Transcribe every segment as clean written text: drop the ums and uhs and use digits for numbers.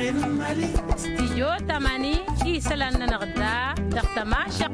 استيجو تماني إيسلان نغدا دقتماشق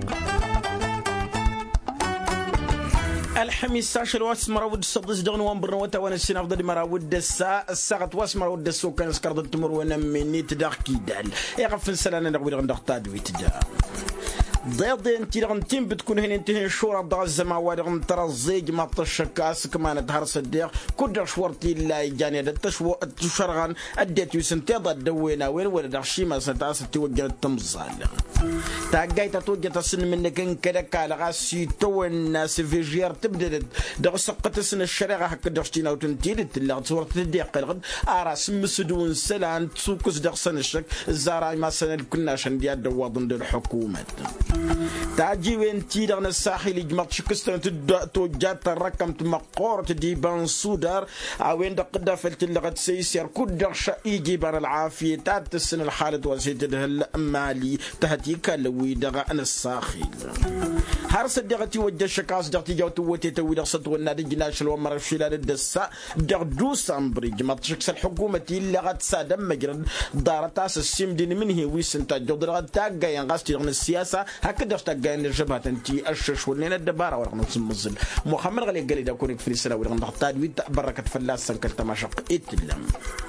الحميس 16 واس مراود الصدس دغن وانبرنا وتوانا السنة أفضل مراود الساعة واس مراود السوق كان سكرد التمر ونمني تداخ كيدال يغفن سلانا نغوي غندق تادوي تدا ضيضين تيرغنتين بتكون هنا انتهي شورى ضغ الزماوات غنترى الزيج ما طشكاس كمان تهر صديق كل شورتي لا جاني التشو تشرغان اديت يسنتي ضد دوينا وين ولا شي ما ستاس توجه التمزال تاجاي تتوجه تصن منك ان كذا قال غاسي تو الناس فيجير تبدا دغ سقط سن الشريعه هكا دغتينا وتنتي تلا صورة تديق الغد اراس مسدون سلان تسوكس دغ سن الشك الزراي ما سن كناش ديال دواضن الحكومه تاجي وين تيرغنا الساحل جمعت شكستن توجات الرقم تمقور تدي بان سودار وين دقدا فلت لغت سيسير كل شيء يجي بر العافيه تاع السن الحاله وزيد المالي تهتيك لوي دغ انا الساحل هرس دغتي وجه شكاس دغتي جوت وتي توي دغسط والنادي جناش الومر في لا الدسا دغ دوسامبري جمعت شكس الحكومه لغت سادم مجرد دارت تاس السيم دين من هي ويسنتا جودر تاع جاي غاستي السياسه هكذا اشتاقين الجبهه انتي الشش ولينا الدباره ورغم نسمزل محمد غالي قال دا كونك في السنه ورغم نحطاد ويت بركه فلاس سنكلت مشق اتلم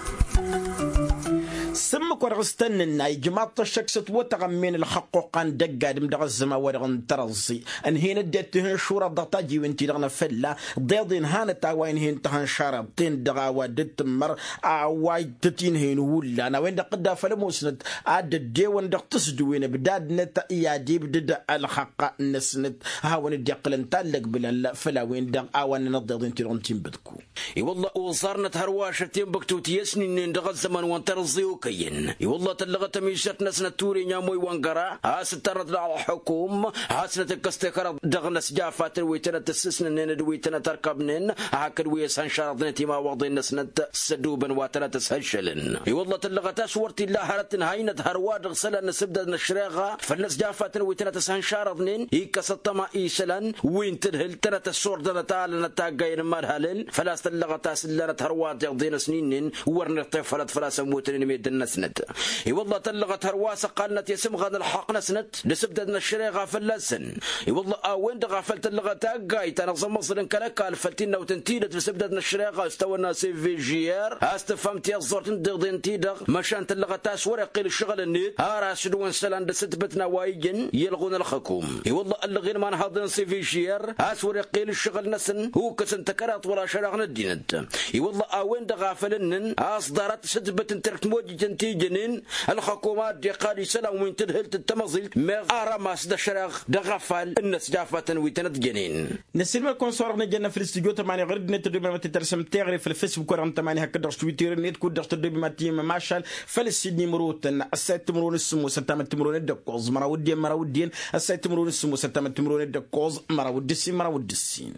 سمك ورغستن الناي جماعة الشكسة وتغمين الحقوقان دقا دم دغ الزماوات غن ترزي ان هين اديتهن شورا ضغطاجي وانتي دغنا فلا ضيضين هان تاوين هين تهان شاربتين دغا ودت مر اواي تتين هين ولا انا وين دقدا فلموسنت عاد الديوان دغ تسدوين بداد نتا ايادي بدد الحق نسنت هاون ديقلن تالق بلا فلا وين دغ اوان نضيضين تيرون تيمبدكو اي والله وصارنا هرواشة تيمبكتو تيسني دغ الزمان وانترزي كين والله تلغت ميشت نسنا توري نياموي وانقرا هاسترد على الحكوم هاسنا تكستكر دغنس جافات ويتنا تسسن نين ويتنا تركبنين هاكل ويسان شرطنتي ما وضين نسنا سدوبا واتنا تسهشلن والله تلغت صورتي لا هرت هاينه هرواد غسل نسبدا نشريغا فالناس جافات ويتنا تسهن شرطنين يكسطما ايشلن وين تدهل تنا تسور دنا تعال نتاغين مالهلل فلا تلغت سلنت هرواد يقضين سنين ورن طفلت فلا سموتن ميدن نسنت والله تلغت هرواسه قالت يسم غاد الحق نسنت لسبدنا الشري غافل لسن والله وين غافلت اللغه قايت انا مصر كلك الفتينا وتنتيلت لسبدنا الشري استوى سي في جير استفهمت يا زورت ندغ تيدغ مشان تلغه تاس ورقي الشغل النيت راس دون سلان دستبتنا وايجن يلغون الحكوم والله اللغين ما نهضن سي في جير اس ورقي الشغل نسن هو كسن تكرات ولا شرغنا الدينت والله وين غافلن اصدرت سدبت تركت موجه تيجنين الحكومات دي قادي سلام وين تدهلت التمازيل ما ارماس دشراغ دغفال الناس جافه ويتنت جنين نسلم الكونسور نجينا في الاستوديو تماني غير نت دوبي ما تترسم تغري في الفيسبوك ورم تماني هكا درس تويتر نت كود درس دوبي ما تيم ماشال فلسطيني مروتن السيت تمرون السمو ستام تمرون الدكوز مراودين السيت تمرون السمو ستام تمرون الدكوز مراود السين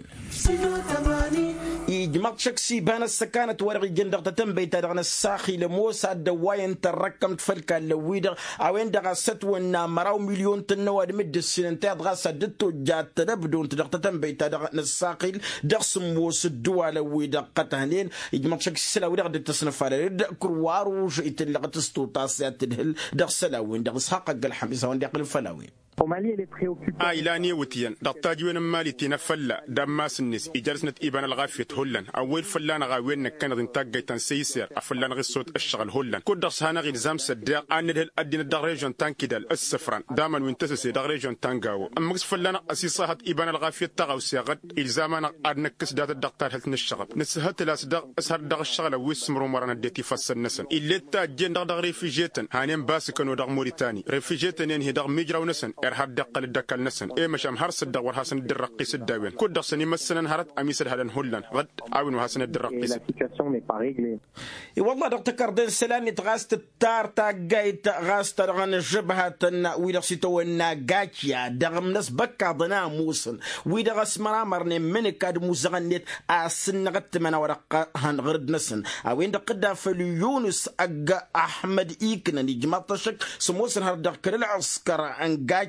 جماعة شكسي بان السكانة ورغي جندق تتنبي تدغن الساخي لموسى الدواين تركم تفلكا اللويدغ اوين دغا ستونا مراو مليون تنواد مد السنين تدغا سدتو جات تنبدون تدغ تتنبي تدغن الساخي دغ سموس الدوا لويدغ قتهنين جماعة شكسي سلاويدغ دي تصنفار دغ كرواروج اتلغ تستو تاسيات تدهل دغ سلاوين دغ سحاق الحميسة وان دغ الفلاوين آيلاني وتيان دقتاجوين مالي تنفلا دماس الناس إجارسنت إبان الغافية هولن أول فلان غاوين كانت انتاج جيتان سيسير أفلان غير صوت الشغل هولن كل درس هنا غير زام صدق أن ده الدين الدرجون تانكيدال السفران دائما وينتسس درجون تانجاو أما فلان أسيصات إبان الغافية تغاو سياغت إلزامنا أرنكس دات الدكتور هلت الشغل نسهت لا صدق أسهر دغ الشغل ويسمرو مرنا ديتي فصل نسن إلا تاجين دغ ريفيجيتن هانيم باسكن ودغ موريتاني ريفيجيتن ينهي دغ ميجرا ونسن إرهاب دقل الدكال نسن إيه مش أم هرس الدور حسن الدرقيس الداوين كل دقسني مثلا هرت أميسر هذا هولن غد أوين وحسن الدرقيس والله دكتور دين سلامي تغاست التار تاجيت غاست رغن الجبهة ويدا سيتو الناجاتيا دغم ناس بكا ضنا موسن ويدا غاس مرامرني من كاد موزغنيت أسن غت من ورقة هنغرد نسن أوين دقدا فليونس أجا أحمد إيكنا نجمع تشك سموسن هردك كل العسكر أنجات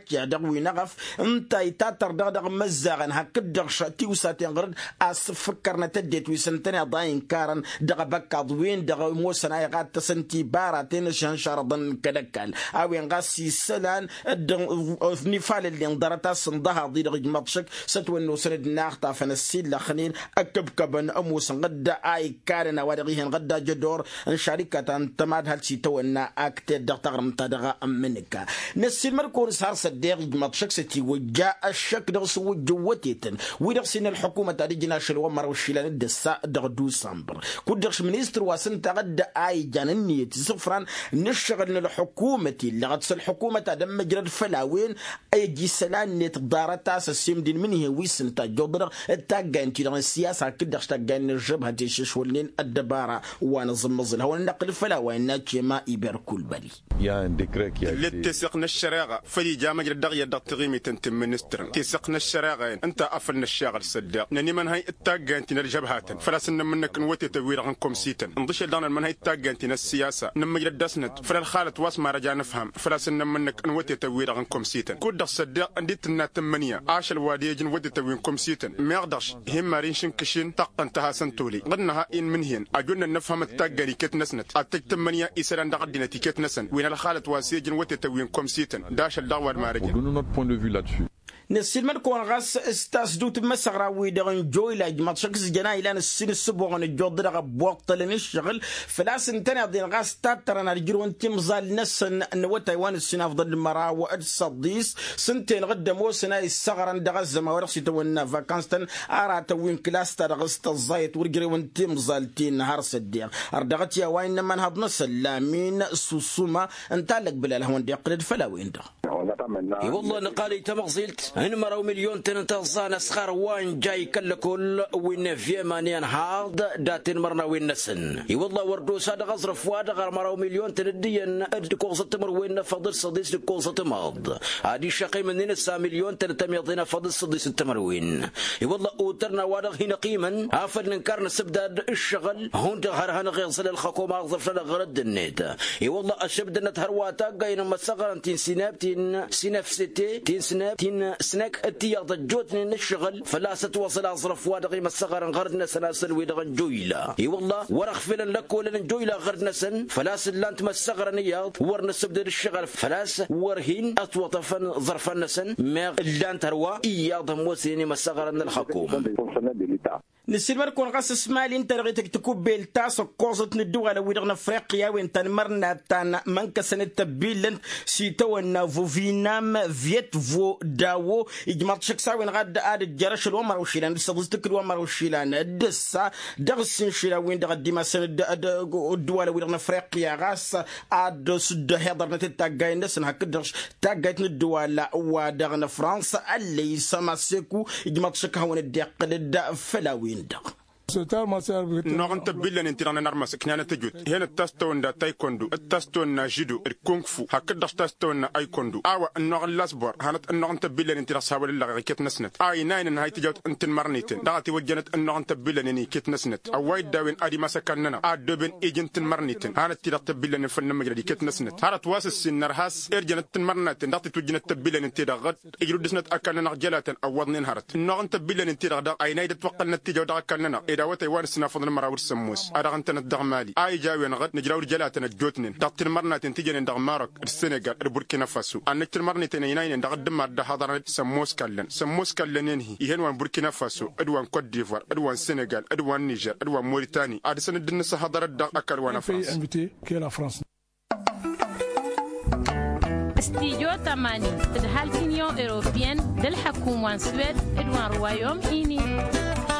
كاتيا دغوي نغف انت يتاتر دغ مزاغن هكدغ شاتي وساتين غرد فكرنا تديت ويسنتني ضاين كارن دغ بكا ضوين دغ موسنا يغات تسنتي باراتين شان شرضن كدكال اوين غاسي سلان نفال اللي انضرتا صندها ضي دغ مطشك ستونو سند ناختا فنسيل لخنين اكبكبن اموسن غدا اي كارن وادغيهن غدا جدور شركه تماد هالشي تونا اكتد دغ تغرم تدغ امنك نسيل مركون صار صديق مطشك ستي وجاء الشك دغ سو جوتيتن ويدغسين الحكومه تاجينا شلو مر وشيلان الدسا دغ دوسمبر كودغش مينستر واسن تغدا اي جانني صفران نشغل الحكومه اللي غتس الحكومه دم مجرد فلاوين اي جي سلان نت دارتا سيم دين من هي ويسن تا جودر تاغانتي دغ السياسه كدغش تاغان الجبهه تيشش ولين الدباره ونظم مزل هو النقل فلاوين ناتشي ما يبر كل بالي يا ديكريك يا اللي تسقنا الشراغه فدي جامع دغ يدغ تغيمي تنت مينستر تسقنا الشراغه انت قفلنا الشاغل صدق نني من هي التاغانتي الجبهه فلاسن منك نوتي توير عنكم سيتن نضش دان من هي التاغانتي السياسه نما يدسنت فلا الخالة واس ما رجع نفهم فلاسن منك نوتي توير عنكم سيتن كود صدق انديت لنا 8 عاش الواديجن ودي توينكم سيتن ما يقدرش هم مارينشن كشين طق انتها سنتولي غدنها ان من هين اجلنا نفهم التاغاني كت نسنت اتك 8 يسران دغدنا تيكت نسن وين الخالة واسيجن ودي توينكم سيتن داش الدعوه ما رجع نسيل من كون غاس استاس دوت مسغرا ويدغن جويلا ماتشكس جنا الى السن السبوغن الجودر بوقت لنشغل فلاس انتنا دين غاس تاترنا الجرون تمزال نسن ان تايوان السن افضل المرا والصديس سنتين قدموا سنا الصغر دغز ما ورخصي تونا فاكانستن ارا توين كلاستر غست الزيت ورجرون تمزالتين نهار صديق اردغت يا وين من هض نسلامين سوسوما انتلك بلا هون ديقلد فلا وين ده والله نقالي تمغزلت هن مرو مليون تنتظان سخار وان جاي كل وين في مانيان هارد داتين مرنا وين نسن والله وردو ساد غزرف واد غير مرو مليون تندين اد كوزه تمر وين فضل صديس كوزه تماض هادي شقي من 9 مليون تنتميضنا فضل صديس تمروين والله اوترنا واد هنا قيما افل نكرنا سبداد الشغل هون غير هنا غيصل الحكومه غزرف غرد النيت والله اشبدنا تهرواتا قاين مسغرن تين سينابتين سينفستي تين سناب تين سناك التياض جوتني نشغل فلا ستوصل أصرف وادغي الصغر غردنا سناسل ويدغن جويلا والله ورخفلا لك ولا جويلا غردنا سن فلا سلانت ما الصغر نياض ورنا سبدل الشغل فلاس ورهين أطوطفا ظرفا سن ما اللان تروا إياض موسيني ما الصغر الحكومة نسير مركون غاس اسمالي انت رغيتك تكوبيل تاس وقوزت ندوغا ويدغنا افريقيا وين تنمرنا تان منك سنة تبيلن سيتونا فو فينام فيت فو داو اجمعت شكسا وين غاد اد الجرش الومر وشيلان دستك الومر وشيلان الدسا دغسين شيلا وين دغ ديما سنة الدوالة ويدغنا افريقيا غاس اد سد هضر نتتاقاين نسن هكدرش تاقايت ندوالة ودغنا فرنسا اللي سماسيكو اجمعت شكا وين الدقل فلاوين نغن تبيلن انت رانا نرمس كنانا تجود هنا التاستون دا تايكوندو التاستون جودو الكونغفو هكذا تاستون ايكوندو اوا نغن لاسبور هانت نغن تبيلن انت راساول الله كيت نسنت اي ناين نهاي تجاوت انت مرنيتن دغتي وجنت نغن تبيلن اني كيت نسنت اواي داوين ادي مسكننا ادوبن ايجنت مرنيتن هانت تي تبيلن فن مجري كيت نسنت هارت واسس النرهاس ارجنت مرنتن دغتي توجنت تبيلن انت دغت اجرو دسنت اكلنا جلاتن اوضنين هارت نغن تبيلن انت دغ اي نايد توقلنا تيجاو دغكلنا داوتي وان سنا فضل مراور سموس ادغنتنا الدغمالي اي جاوي نغد نجراو رجالاتنا جوتنين دغتن مرناتن تيجن دغ ماروك السنغال البوركينا فاسو انك مرنتين يناين دغ دمار د حضر سموس كلن ينهي يهن وان بوركينا فاسو ادوان كوت ديفوار ادوان السنغال ادوان نيجر ادوان موريتاني اد سن دنس حضر دغ اكل وانا فرنسا استيجو تماني تدهال كينيون اوروبيان دالحكومة سويد ادوان روايوم ايني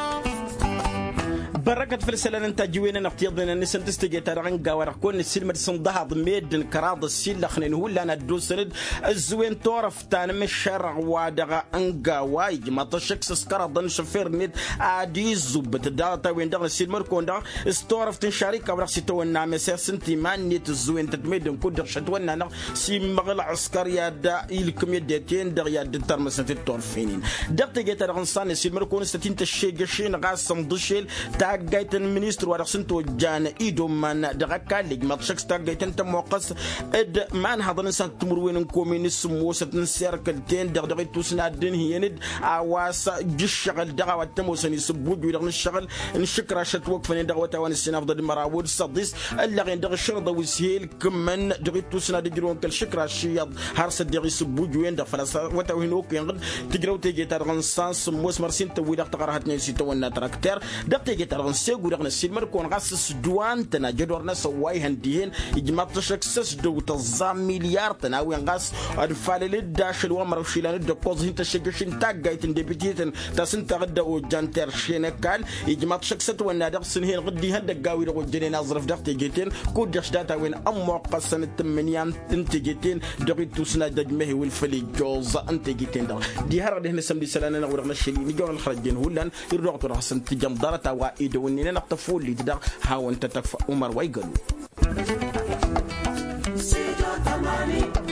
بركة فلسلان انت جوينا نقتيضنا نسن تستجي ترغن قاورق كون السلمة صندها ضميد كراض السيل خنين هو لنا الدوسرد الزوين طورف تان من الشرع وادغا انقاواي ما تشكس سكرضن شفير نيد عادي زبت داتا وين دغ السلمة كون دغ استورف تنشاريك ورق سيتونا مسير سنتي مان نيت الزوين تتميد نكون شتونا نغ سي مغل عسكريا دا إلكم يدتين دغ يد ترمسة الطرفين دغ تجي ترغن صان السلمة كون ستين تشيقشين غاس صندشيل تا تاجيتن مينستر ورسنتو جان إيدو من دغكا لج مطشك تاجيتن تموقس إد من هذا نسان تمروين كومينيس موسة نسيركلتين دغدغيتو سنادين هيند عواس جشغل دغا وتموسن يسبوج ويدغن الشغل نشكر شت وقفن دغوا توان السنة أفضل مراود الصديس اللي غين دغ الشرطة وسهيل كمن دغيتو سناد جرون كل شكر الشياض هارس دغي سبوج وين دفلس وتوهنوك ينغد تجرو تيجي ترغن سانس موس مرسين توي دغ تقرهت نيسي تونا تراكتر دغ تيجي ترغن سيغو دغن السيلمر كون غاسس دوان تنا جدورنا سواي هنديين يجمع سكسس دو تزام مليار تنا وين غاس الفالل داش الومر وشيلان دبوز هنت شجشين تاجايتن ديبيتيتن تاسن تغدا وجانتر شينكال يجمع سكسس ونادق سنهين غدي هندقاوي دغ جنين ازرف دغ تيجيتين كودش داتا وين امو قسن التمنيان تنتيجيتين دغيتو سنا دجمه والفلي جوز انتيجيتين دغ دي هر دهن سمدي سلانا نغورنا شيلي نيجون الخرجين هولان يروقتو حسن تجم دارتا وايدو ونينا نقطفول لي دغ هاون تتف عمر ويقلو